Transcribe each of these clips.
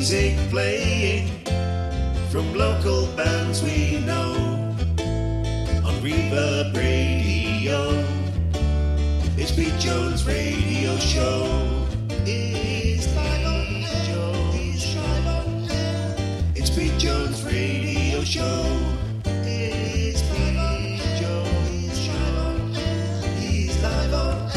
music playing from local bands we know on Reverb Radio. It's Pete Jones' radio show. It's live on air. It's live on air. It's Pete Jones' radio show. It's live on air. It's live on air. He's live on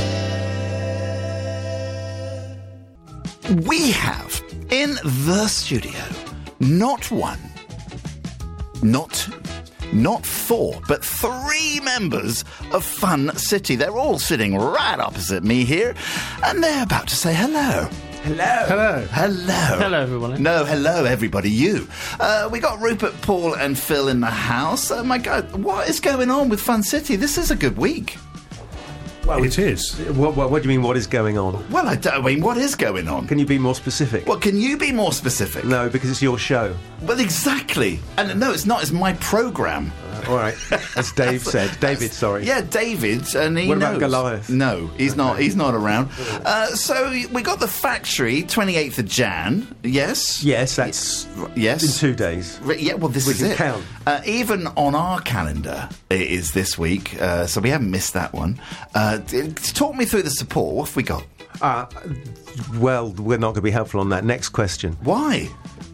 air. We have in the studio not one, not two, not four, but three members of Fun City. They're all sitting right opposite me here, and they're about to say hello. Hello. Hello. Hello. Hello, everyone. No, hello, everybody. You. We got Rupert, Paul, and Phil in the house. Oh, my God. What is going on with Fun City? This is a good week. Well, it is. What do you mean, what is going on? Well, I mean, what is going on? Can you be more specific? Well, can you be more specific? No, because it's your show. Well, exactly. And no, it's not. It's my programme. All right. As Dave said. David, sorry. Yeah, David, and he What knows. about Goliath? No, he's not. He's not around. So we got the factory, 28th of Jan. Yes. Yes, that's Yes. in 2 days. Yeah. Well, this We is can it. count. Even on our calendar, it is this week. So we haven't missed that one. Talk me through the support. What have we got? Well, we're not going to be helpful on that. Next question. Why?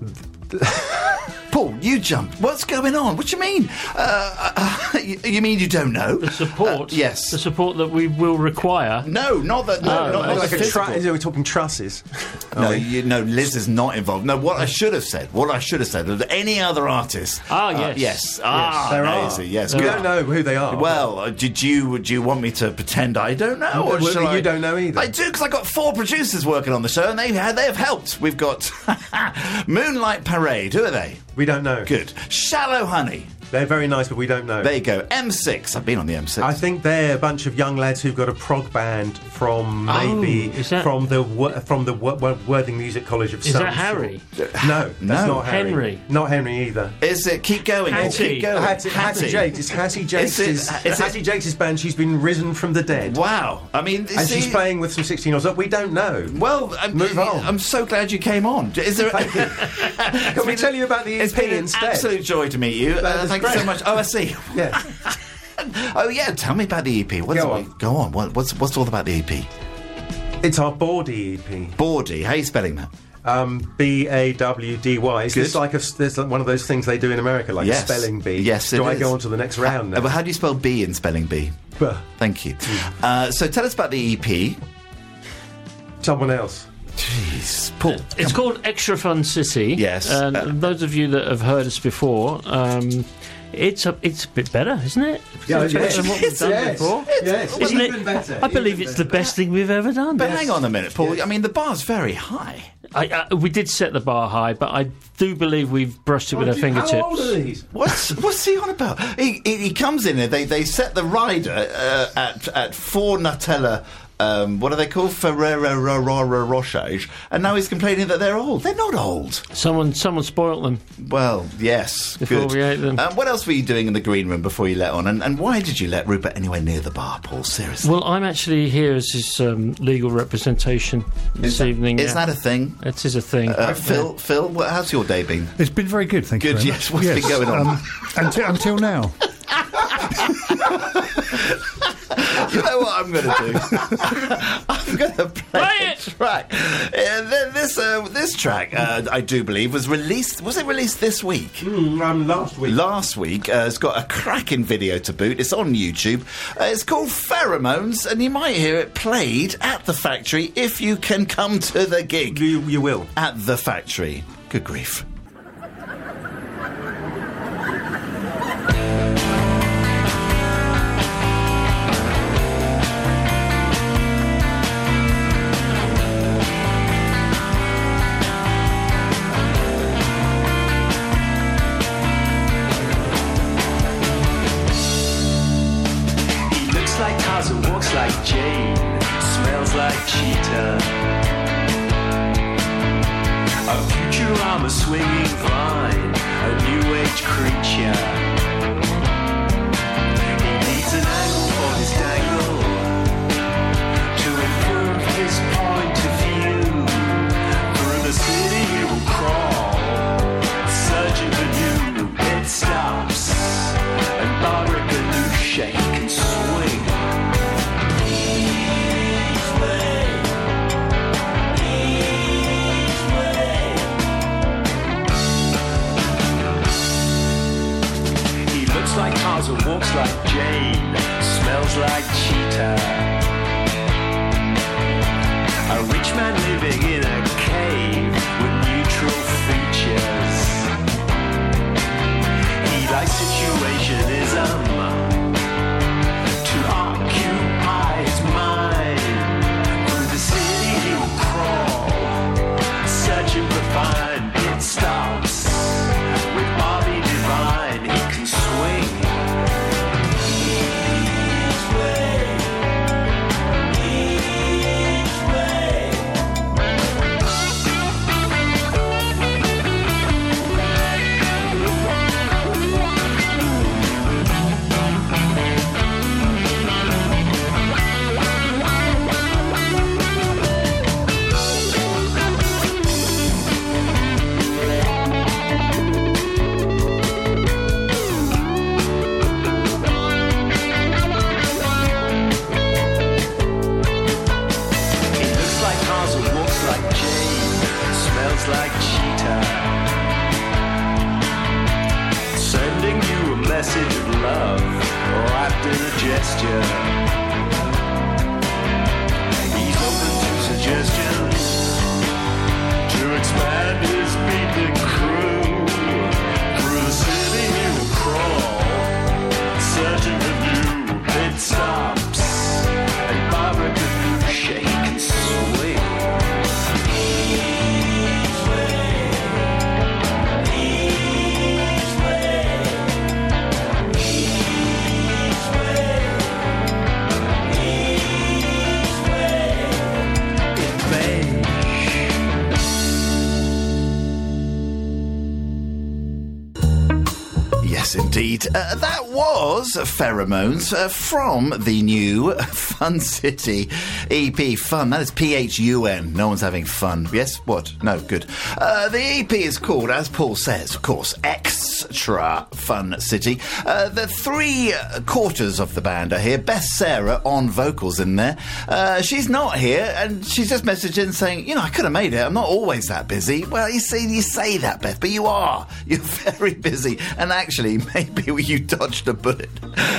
Paul, you jumped. What's going on? What do you mean? You mean you don't know? The support? Yes. The support that we will require? No, not that. No, not Like the a physical. are we talking trusses? No, Liz is not involved. No, what I should have said that any other artist. Yes. Yes. there are. amazing. Yes, You good. don't know who they are. Well, would you want me to pretend I don't know? Or Well, shall I? you don't know either. I do, because I've got 4 producers working on the show, and they have helped. We've got Moonlight Parade. Who are they? We don't know. Good. Shallow Honey. They're very nice, but we don't know. There you go. M6. I've been on the M6. I think they're a bunch of young lads who've got a prog band from maybe is that- from the Worthing Music College of Is some that Harry? sort. No, that's not Harry. Henry. Not Henry either. Is it? Keep going. Hattie. Keep going. Hattie Jakes. It's Hattie Jakes'. Is it- Hattie Jakes' band. She's been risen from the dead. Wow. I mean, And see, she's playing with some 16-year-olds. We don't know. Well, Move on. I'm so glad you came on. Is there? Can we tell you about the It's EP been an instead? absolute joy to meet you. That was Thank you so great. much. Oh, I see. Yeah. Oh, yeah. Tell me about the EP. What's Go it? on. Go on. What's all about the EP? It's our Bawdy EP. Bawdy. How are you spelling that? Bawdy. Is this Good. like there's one of those things they do in America, like Yes. a spelling bee? Yes, Do it I is. go on to the next round now? But how do you spell B in spelling bee? Buh. Thank you. So tell us about the EP. Someone else. Jeez, Paul. It's called Extra Fun City. Yes. And those of you that have heard us before, it's a bit better, isn't it? Yeah, It's better yes. than what we've done Yes. before. Yes. Isn't Even it? better. I believe Even it's the better. best thing we've ever done. But hang on a minute, Paul. I mean, the bar's very high. We did set the bar high, but I do believe we've brushed it with our fingertips. How old are these? What's he on about? He comes in and they set the rider at 4 Nutella. What are they called? Ferrero Rocher. And now he's complaining that they're old. They're not old. Someone spoilt them. Well, yes. Before good. we ate them. What else were you doing in the green room before you let on? And why did you let Rupert anywhere near the bar, Paul? Seriously. Well, I'm actually here as his legal representation this evening. Is that a thing? It is a thing. Phil, how's your day been? It's been very good, thank you. Good, very yes. much. What's been going on? Until now. You know what I'm going to do? I'm going to play a track. This track, I do believe, was released. Was it released this week? Last week. Last week. It's got a cracking video to boot. It's on YouTube. It's called Pheromones, and you might hear it played at the factory if you can come to the gig. You will. At the factory. Good grief. Like Tarzan, walks like Jane, smells like cheetah. A Futurama swinging vine, a new age creature. He needs an angle for his dangle to improve his point of view. Through the city he will crawl, smells like cheetah. A rich man living in a cave with neutral features. He likes situationism to occupy his mind. Through the city he will crawl, searching for fine pit stops. With Bobby Divine he can swing. Like cheetah, sending you a message of love wrapped in a gesture. He's open to suggestions to expand his beating crew. Through the city he will crawl, searching for new pit stops. And Barbara Ganoush, he can swing. Yes, indeed. That was Pheromones from the new Fun City EP. Fun, that is P-H-U-N. No one's having fun. Yes? What? No, good. The EP is called, as Paul says, of course, Extra Fun City. The three quarters of the band are here. Beth Sarah on vocals in there. She's not here, and she's just messaged in saying, you know, I could have made it. I'm not always that busy. Well, you say that, Beth, but you are. You're very busy. And actually, maybe you dodged a bullet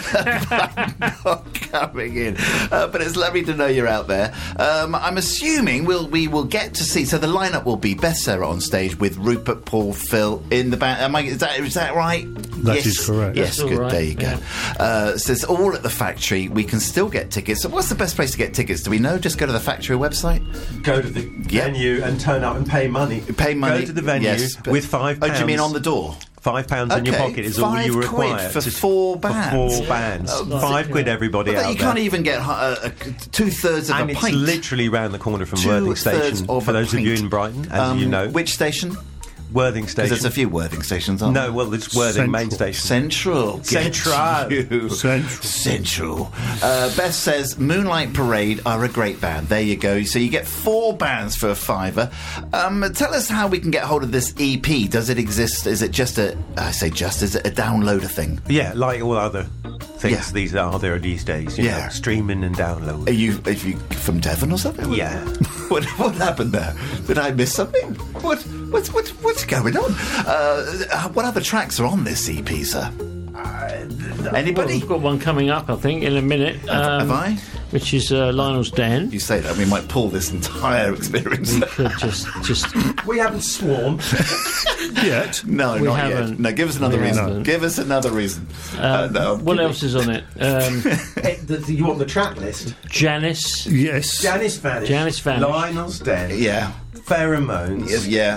by not coming in. But it's lovely to know you're out there. I'm assuming we will get to see. So the lineup will be Beth Sarah on stage with Rupert, Paul, Phil in the band. Is that right? That is correct. Yes, That's good. right, There you go. So it's all at the factory. We can still get tickets. So what's the best place to get tickets? Do we know? Just go to the factory website. Go to the venue and turn up and pay money. Pay money. Go to the venue yes, but- with £5. Oh, do you mean on the door? £5 in your pocket is all you require for four bands. For 4 bands, Oh, £5 everybody But out you there. can't even get 2/3 of and a it's pint. literally round the corner from Worthing 2/3 Station. of For a those of you pint. in Brighton, as you know, Which station? Worthing Because Station. there's a few Worthing stations, aren't No, well, it's Worthing main Central. station. Central. Get Central. you. Central. Beth says Moonlight Parade are a great band. There you go. So you get 4 bands for a £5. Tell us how we can get hold of this EP. Does it exist? Is it just is it a downloader thing? Yeah, like all other things Yeah. these are there these days. You know, streaming and downloading. Are you from Devon or something? Yeah. What happened there? Did I miss something? What's going on? What other tracks are on this EP, sir? Anybody? We've got one coming up, I think, in a minute. Have I? Which is Lionel's Den. You say that, we might pull this entire experience. We could just We haven't swarmed. Yet. No, We not haven't. yet. No, give us another We reason. haven't. Give us another reason. No. what else is on it? You want the track list? Janice. Yes. Janice Vanish. Janice Vanish. Lionel's Den. Yeah. Pheromones. Yeah.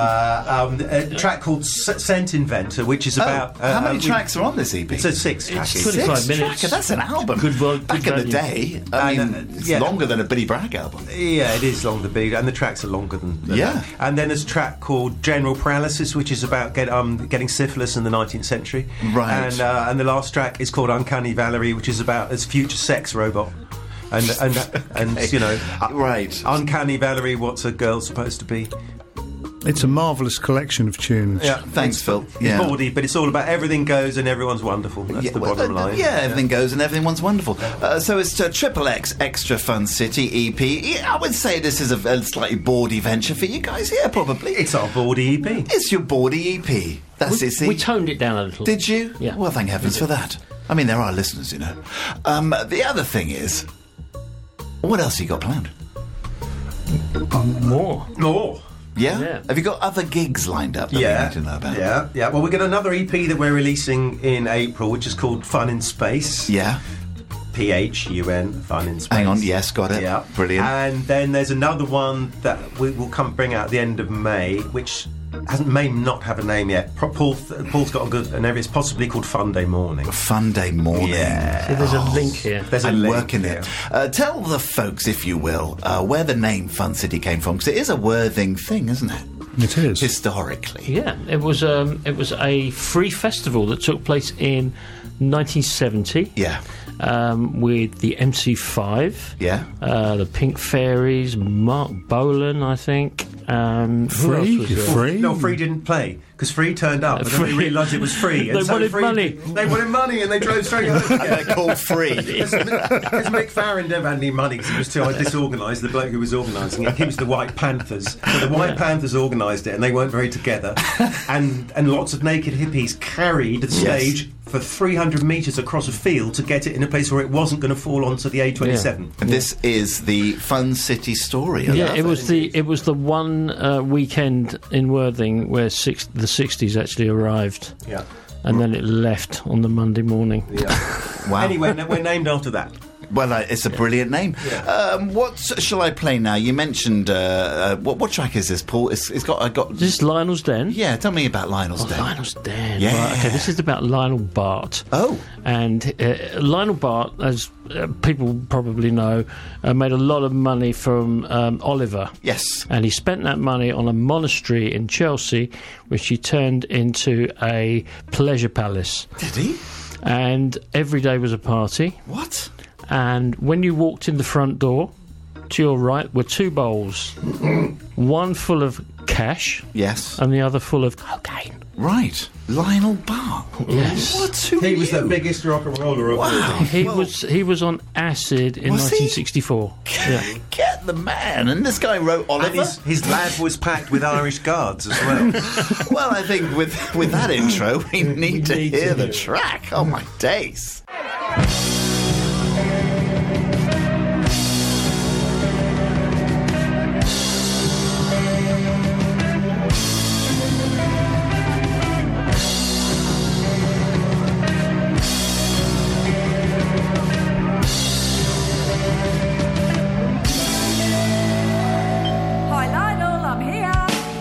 A track called Scent Inventor, which is about... how many tracks are on this EP? It's a 6-track. It's 25 minutes. Tracker, that's an album. Good Back in the value. day, I And, mean, it's yeah. longer than a Billy Bragg album. Yeah, it is longer, big, and the tracks are longer than Yeah. that. And then there's a track called General Paralysis, which is about getting syphilis in the 19th century. Right. And the last track is called Uncanny Valerie, which is about this future sex robot. And you know, Right. Uncanny Valerie, what's a girl supposed to be? It's a marvellous collection of tunes. Yeah, Thanks, Phil. It's Yeah. baudy, but it's all about everything goes and everyone's wonderful. That's the bottom line. Yeah, everything goes and everyone's wonderful. So it's Triple X Extra Fun City EP. Yeah, I would say this is a slightly bawdy venture for you guys. Yeah, probably. It's our bawdy EP. It's your bawdy EP. That's it. We toned it down a little. Did you? Yeah. Well, thank heavens for that. I mean, there are listeners, you know. The other thing is, what else have you got planned? More. Yeah? Yeah. Have you got other gigs lined up that we need to know about? Yeah. Well, we've got another EP that we're releasing in April, which is called Fun in Space. Yeah. PHUN, Fun in Space. Hang on, yes, got it. Yeah. Brilliant. And then there's another one that we will bring out at the end of May, which may not have a name yet. Paul's got a good, and it's possibly called Fun Day Morning. Fun Day Morning. Yeah. See, there's a link here. There's a I'm link, working it. Tell the folks, if you will, where the name Fun City came from, because it is a Worthing thing, isn't it? It is. Historically. Yeah, it was a free festival that took place in 1970. Yeah. With the MC5, Yeah. the Pink Fairies, Mark Bolan, I think. Who else was there? Free? No, Free didn't play because Free turned up, but then they realised it was free. They wanted Free, money. They wanted money, and they drove straight home. And they're called Free. Because Mick Farron never had any money because he was too disorganised. The bloke who was organising it, he was the White Panthers. So the White Panthers organised it, and they weren't very together. and lots of naked hippies carried the stage for 300 metres across a field to get it in a place where it wasn't going to fall onto the A27. And this is the Fun City story. I Yeah, love it was the one weekend in Worthing where the 60s actually arrived, Yeah. and then it left on the Monday morning. Yeah. Wow. Anyway, we're named after that. Well, it's a brilliant name. What shall I play now? You mentioned what track is this, Paul? It's got. This is Lionel's Den. Yeah, tell me about Lionel's Den. Lionel's Den. Yeah. Right, okay, this is about Lionel Bart. Oh. And Lionel Bart, as people probably know, made a lot of money from Oliver. Yes. And he spent that money on a monastery in Chelsea, which he turned into a pleasure palace. Did he? And every day was a party. What? And when you walked in the front door, to your right were two bowls. One full of cash Yes. and the other full of cocaine. Right. Lionel Bart. Yes. What? Who He are was you? the biggest rock and roller of all time. He was on acid in Was he? 1964. Yeah. Get the man. And this guy wrote And Oliver. his lab was packed with Irish guards as well. Well, I think with that intro, we need to need hear to the hear it. track. Oh, my days. Hi Lionel, I'm here.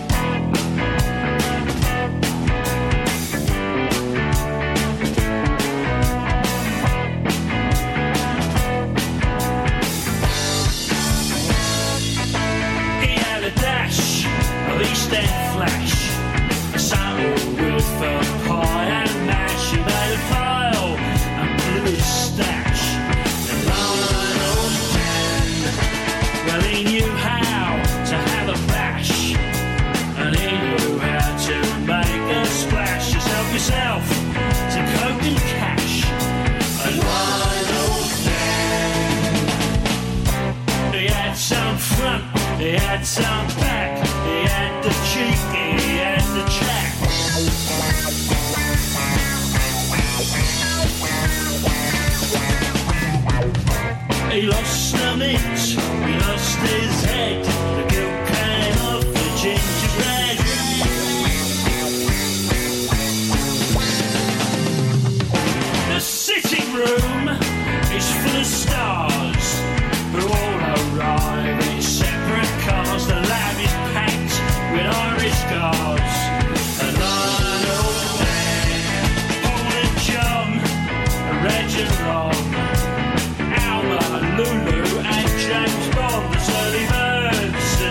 He had a dash of East End flash, a sandalwood for pie and mash. He made a pile and blew his stash. And Lionel's Den, well, he knew how to have a bash, and he knew how to make a splash. Just help yourself to coke and cash. And Lionel's Den, he had some front, he had some back, he had the cheek, he had the chat. He lost an inch, he lost his head, the guilt came off the gingerbread. The sitting room is full of stars who all arrive in separate cars. The lab is packed with Irish guards. And Lionel Dan, Paul and John, Reg and Ron, Alma, Lulu and James Bond. The early birds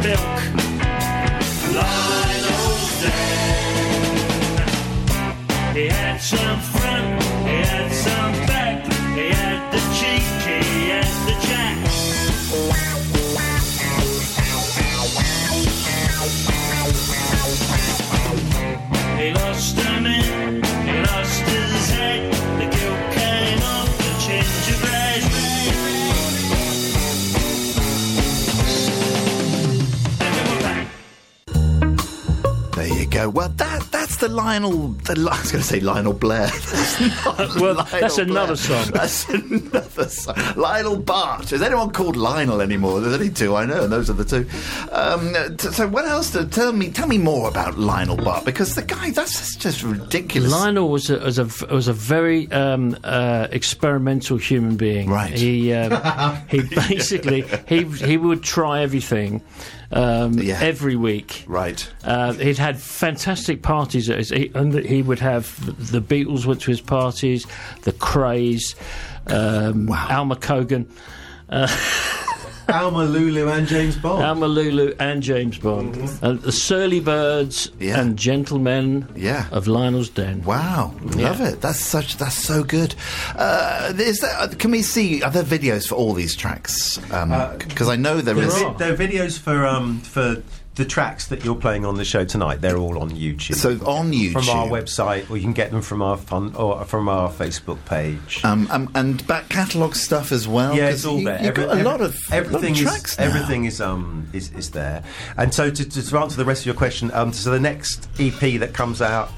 silk. Lionel's Den. He had some front, he had some back, he had the cheek, he had the jack. He lost a man, he lost his head, the guilt came off the gingerbread man. There you go. Well, that's the Lionel. I was going to say Lionel Blair. That's not Well, Lionel that's another Blair. song. That's another song. Lionel Bart. Is anyone called Lionel anymore? There's only two I know, and those are the two. So what else? Tell me more about Lionel Bart, because the guy, that's just ridiculous. Lionel was a very experimental human being. Right. He basically he would try everything every week. Right. He'd had fantastic parties and he would have the Beatles went to his parties, the Krays, Alma Cogan. Alma, Lulu, and James Bond. Alma, Lulu, and James Bond. The Surly Birds Yeah. and Gentlemen Yeah. of Lionel's Den. Wow, love it. That's so good. Can we see other videos for all these tracks? Because I know there is. There are videos for the tracks that you're playing on the show tonight. They're all on YouTube. So on YouTube, from our website, or you can get them from our from our Facebook page. and back catalogue stuff as well. Yeah, 'cause it's all there. You've got a lot of tracks now. Everything is there. And so to answer the rest of your question, so the next EP that comes out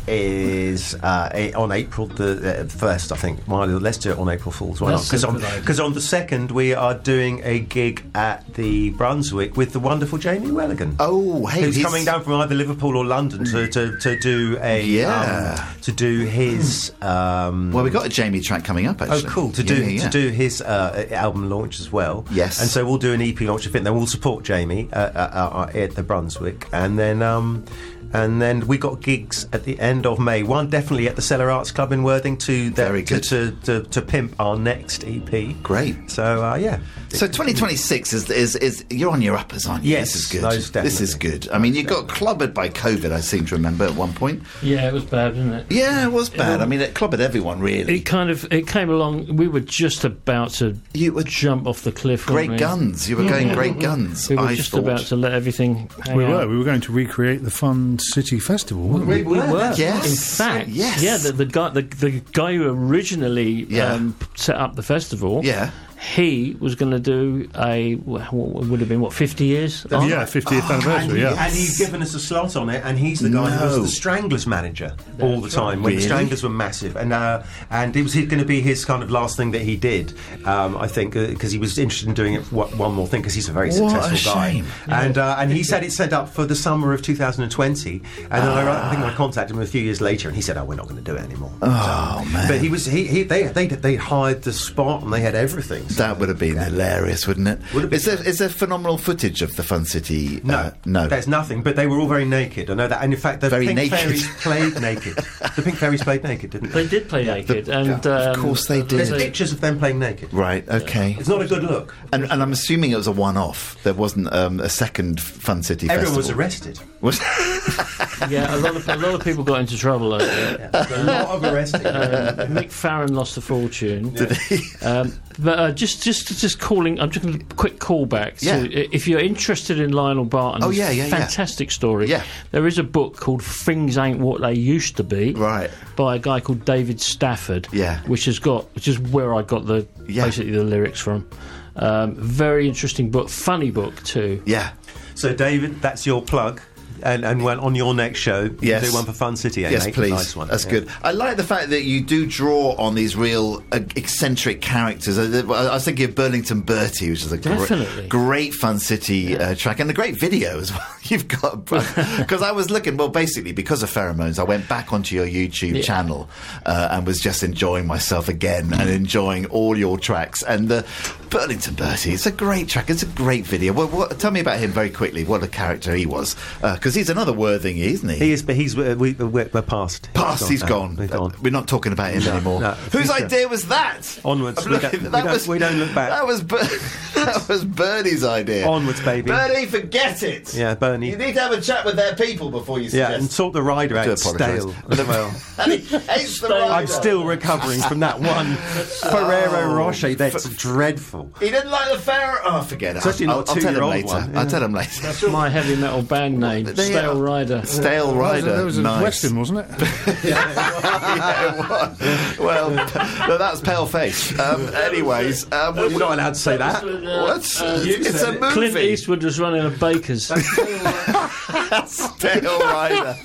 is on April the 1st, I think. Well, let's do it on April Fool's. Why not? That's a good idea. Because on the 2nd we are doing a gig at the Brunswick with the wonderful Jamie Welligan. Oh, hey, who's he's coming down from either Liverpool or London to do a to do his. Well, we've got a Jamie track coming up, actually. Oh, cool! To do his album launch as well. Yes, and so we'll do an EP launch event. Then we'll support Jamie at the Brunswick, and then we got gigs at the end of May. One definitely at the Cellar Arts Club in Worthing to pimp our next EP. Great. So yeah. So 2026 is you're on your uppers, aren't you? Yes, this is good. most definitely. This is good. I mean, you got clobbered by COVID. I seem to remember at one point. Yeah, it was bad, wasn't it? Yeah, it was bad. I mean, it clobbered everyone really. It came along. We were just about to jump off the cliff. Great weren't we? guns. You were going great guns. We were I just thought. about to let everything hang We out. were going to recreate the Fun City Festival, weren't we? We were. Yes. In fact, Yes. yeah, the guy who originally set up the festival, Yeah. he was going to do what would have been 50 years? Yeah, 50th anniversary, yeah. And he's given us a slot on it, and he's the guy who was the Stranglers manager all the time when the Stranglers were massive, and it was going to be his kind of last thing that he did, I think, because he was interested in doing it one more thing because he's a very successful guy. Shame. And he said it's set up for the summer of 2020, and then I think I contacted him a few years later, and he said, "Oh, we're not going to do it anymore." Oh man! But they hired the spot and they had everything. That would have been hilarious, wouldn't it? Would have been. Is there phenomenal footage of the Fun City? No, no. There's nothing. But they were all very naked. I know that. And in fact, the Very Pink naked. Fairies played naked. The Pink Fairies played naked, didn't they? They did play naked, and of course they did. There's pictures of them playing naked. Right. Okay. It's not a good look. And I'm assuming it was a one-off. There wasn't a second Fun City Everyone was festival. arrested. Was yeah, a lot of people got into trouble over it. A lot of arresting. Mick Farron lost a fortune. Did he? But just calling. I'm just going to quick callback to if you're interested in Lionel Bart and his fantastic story. Yeah. There is a book called "Things Ain't What They Used to Be," Right. by a guy called David Stafford. Yeah. which is where I got basically the lyrics from. Very interesting book, funny book too. Yeah. So, David, that's your plug. And when on your next show, Yes. do one for Fun City, eh, Yes, mate? please. Nice one. That's Yeah. good. I like the fact that you do draw on these real eccentric characters. I was thinking of Burlington Bertie, which is a Definitely. great Fun City track, and a great video as well. You've got... Because I was looking... Well, basically, because of Pheromones, I went back onto your YouTube channel and was just enjoying myself again and enjoying all your tracks. And the Burlington Bertie, it's a great track. It's a great video. Well, tell me about him very quickly, what a character he was. Because he's another Worthing, isn't he? He is, but we're past. He's gone. We're not talking about him anymore. No. Whose idea was that? Onwards. We don't look back. That was Bernie's idea. Onwards, baby. Bernie, forget it. Yeah, Bernie. You need to have a chat with their people before you suggest. Yeah, and sort the rider out. Stale as well. And he hates the rider. I'm still recovering from that one Ferrero Rocher. That's dreadful. He didn't like the Ferrero... Oh, forget it. Especially I'll not a tell him 2-year-old later. one. Yeah. I'll tell him later. That's my heavy metal band name, Stale Rider. Stale Rider. That was a nice. Western, wasn't it? Yeah, it was. Well, no, that's Pale Face. Anyways... You're not allowed to say that. What? It's a movie. Clint Eastwood was running a baker's. Stale Rider.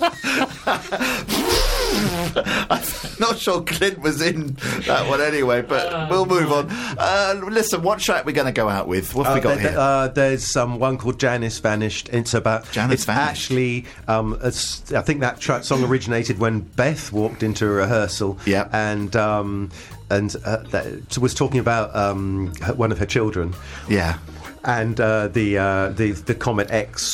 I'm not sure Clint was in that one anyway, but we'll move on. Listen, what track are we going to go out with? What have we got here? There's one called Janice Vanished. It's about... Janice Vanished. Actually, I think that song originated when Beth walked into a rehearsal. Yeah. And that was talking about one of her children. Yeah. And the comet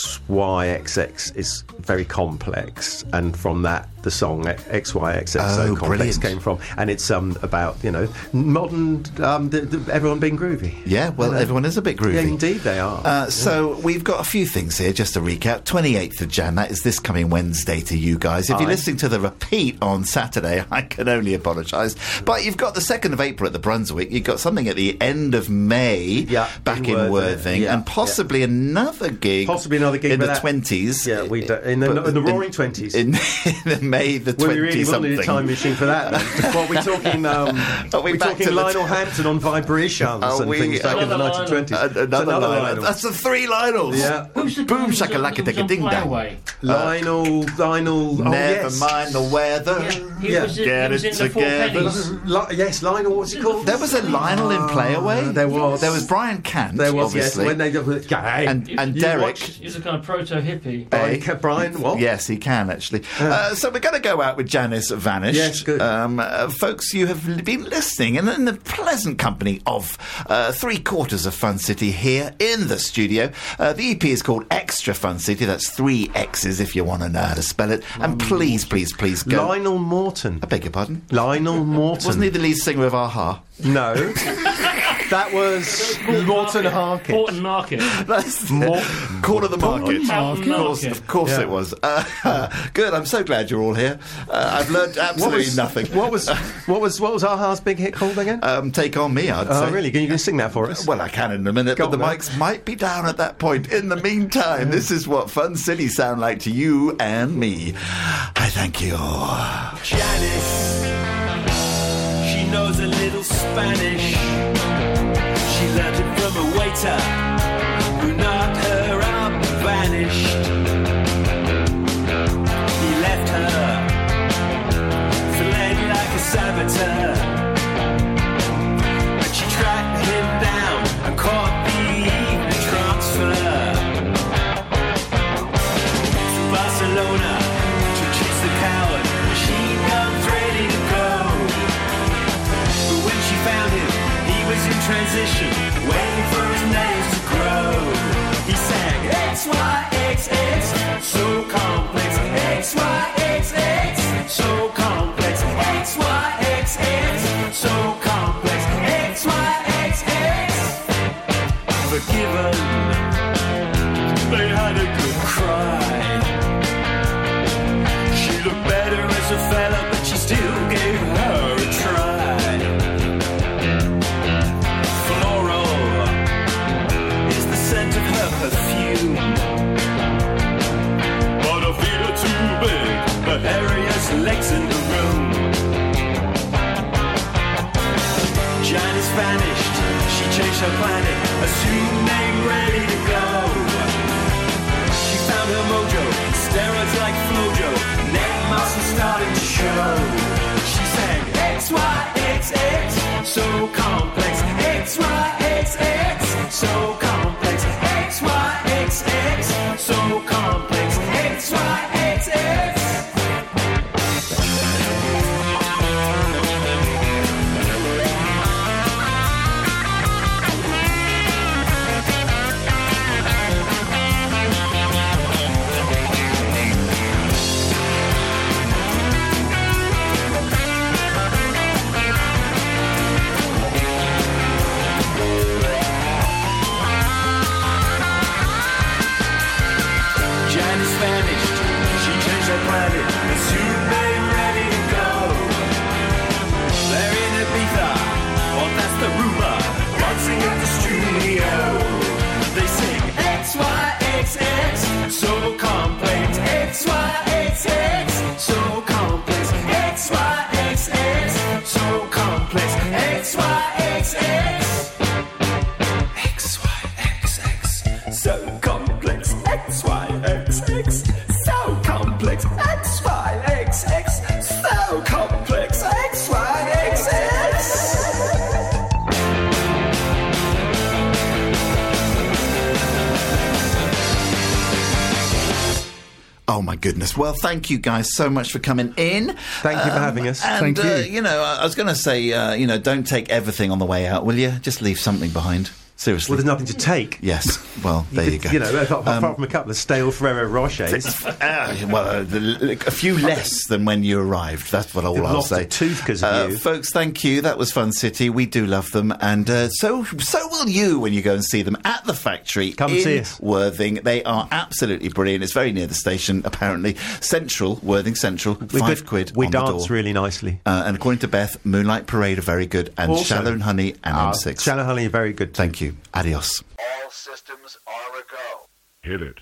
XYXX is very complex, and from that the song XYXX so complex brilliant. came from, and it's about modern everyone being groovy. Yeah, well, everyone is a bit groovy. Yeah, indeed they are. So we've got a few things here, just to recap. 28th of Jan, that is this coming Wednesday to you guys. If you're listening to the repeat on Saturday, I can only apologise. But you've got the 2nd of April at the Brunswick. You've got something at the end of May back in Worthing, and possibly another gig. Possibly another gig in the that, 20s. Yeah, in the Roaring 20s. In May the 20 we really something. wanted a time machine for that. What we're talking? We're talking Lionel Hampton on vibrations and things back in the 1920s. Another Lionel. That's the 3 Lionels. Yeah. Who's the Boom guy shakalaka who was ding on ding dong. Flyaway? Lionel. Never mind the weather. He was Get in it the Four together. Pennies. Yes, Lionel. What's he called? There was a Lionel in Playaway. There was. There was Brian Cant. There was. obviously. Yes. When they and you Derek. He's a kind of proto-hippie. Brian, what? Yes, he can actually. So we're going to go out with Janice Vanished. Yes, good. Folks, you have been listening and in the pleasant company of 3/4 of Fun City here in the studio. The EP is called Extra Fun City. That's 3 X's if you want to know how to spell it. And please go. Lionel Morton. I beg your pardon? Lionel Morton. Wasn't he the lead singer of Aha? No. That was Morton Harkett. Morton Market. That's Corner of the Market. Of course it was. Good. I'm so glad you're all here. I've learned absolutely nothing. What was Aha's big hit called again? Take On Me, I'd say. Oh, really? Can you sing that for us? Well, I can in a minute, but the mics might be down at that point. In the meantime, this is what Fun City sound like to you and me. I thank you. Janice, she knows a little Spanish. She learned it from a waiter who knocked her up and vanished. He left her filleted like a saboteur, but she tracked him down and caught the evening transfer to Barcelona to chase the coward. Machine guns ready to go, but when she found him, he was in transition, waiting for his nails to grow. He sang XYXX, so complex. XYXX, so complex. XYXX, so complex. XYXX. Forgiven, they had a good cry. She looked better as a fella, but she still gave her a try. Of her perfume, but her feet are too big, her hairiest legs in the room. Janice vanished, she changed her planet, assumed name ready to go. She found her mojo, steroids like Flojo, neck muscles starting to show. She sang XYXX, so complex. XYXX, so complex. XYXX, so complex. XYXX. Jan is vanished, she changed her planet, and soon they're ready to go. They're in Ibiza, well that's the rumor, dancing at the studio. They sing XYXX, so complex. XYXX, so complex. XYXX, so complex. XYXX. XYXX, so complex. XYXX, so complex. XYXX, so complex. XYXX. Oh my goodness. Well, thank you guys so much for coming in. Thank you for having us. And, Thank you. you know, I was going to say, don't take everything on the way out, will you? Just leave something behind. Seriously. Well, there's nothing to take. Yes. Well, there you go. You know, apart from a couple of stale Ferrero Rochers. A few less than when you arrived. That's what I'll Lost say. a tooth 'cause of you. Folks, thank you. That was Fun City. We do love them, and so will you when you go and see them at the factory. Come in see us. Worthing. They are absolutely brilliant. It's very near the station, apparently. Central, Worthing Central. £5 We on the dance door. really nicely. And according to Beth, Moonlight Parade are very good, and Also- Shallow and Honey and M6. Shallow Honey are very good. Thank you. Adios. All systems are a go. Hit it.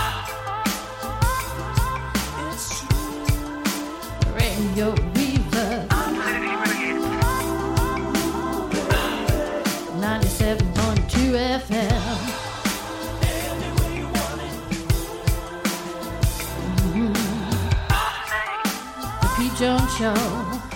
Radio Reverb 97.2 FM. The Pete Jones Show.